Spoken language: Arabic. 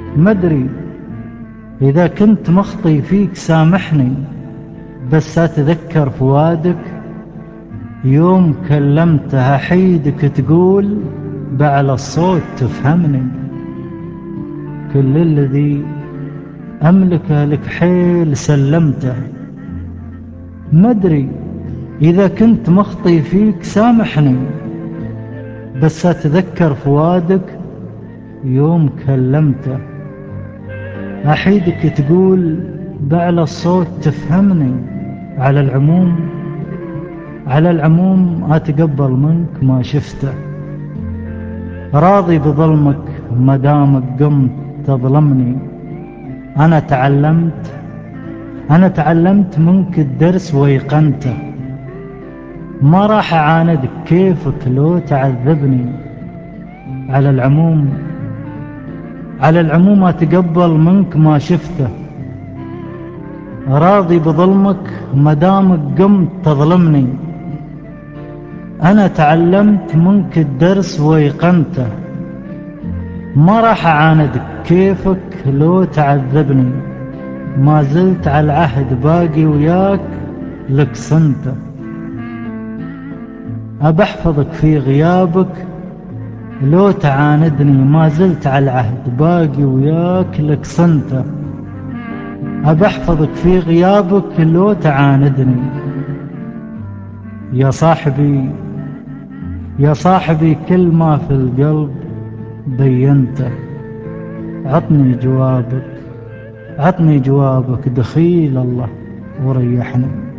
مدري إذا كنت مخطي فيك سامحني، بس أتذكر فؤادك يوم كلمته أحيدك تقول بأعلى الصوت تفهمني. كل الذي أملكه لك حيل سلمته. مدري إذا كنت مخطي فيك سامحني، بس أتذكر فؤادك يوم كلمته أحيدك تقول بأعلى الصوت تفهمني. على العموم على العموم أتقبل منك ما شفته، راضي بظلمك مدامك قمت تظلمني. أنا تعلمت منك الدرس ويقنته، ما راح أعاندك كيفك لو تعذبني. على العموم أتقبل منك ما شفته، راضي بظلمك مدامك قمت تظلمني. أنا تعلمت منك الدرس ويقنته، ما راح أعاندك كيفك لو تعذبني. ما زلت على العهد باقي وياك لك صنته، أبحفظك في غيابك لو تعاندني. ما زلت على العهد باقي وياك لك صنته، أبحفظك في غيابك لو تعاندني. يا صاحبي يا صاحبي كل ما في القلب بينته. عطني جوابك دخيل الله وريحني.